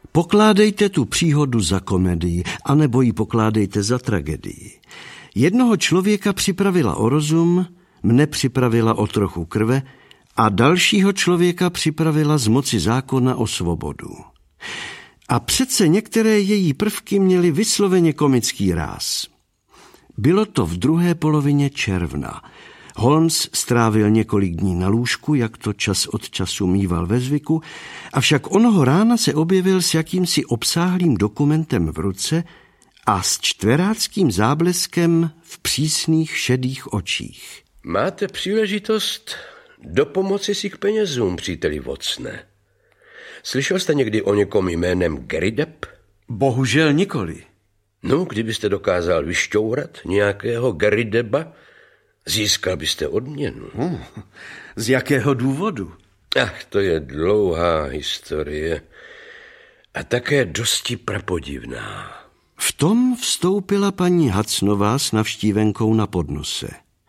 Pokládejte tu příhodu za komedii, anebo ji pokládejte za tragedii. Jednoho člověka připravila o rozum, mne připravila o trochu krve a dalšího člověka připravila z moci zákona o svobodu. A přece některé její prvky měly vysloveně komický ráz. Bylo to v druhé polovině června. Holmes strávil několik dní na lůžku, jak to čas od času míval ve zvyku, avšak onoho rána se objevil s jakýmsi obsáhlým dokumentem v ruce a s čtveráckým zábleskem v přísných šedých očích. Máte příležitost dopomoci si k penězům, příteli Watsone. Slyšel jste někdy o někom jménem Gary Depp? Bohužel nikoli. No, kdybyste dokázal vyšťourat nějakého Gary Deppa, získal byste odměnu. Z jakého důvodu? Ach, to je dlouhá historie a také dosti prapodivná. V tom vstoupila paní Hudsonová s navštívenkou na podnose.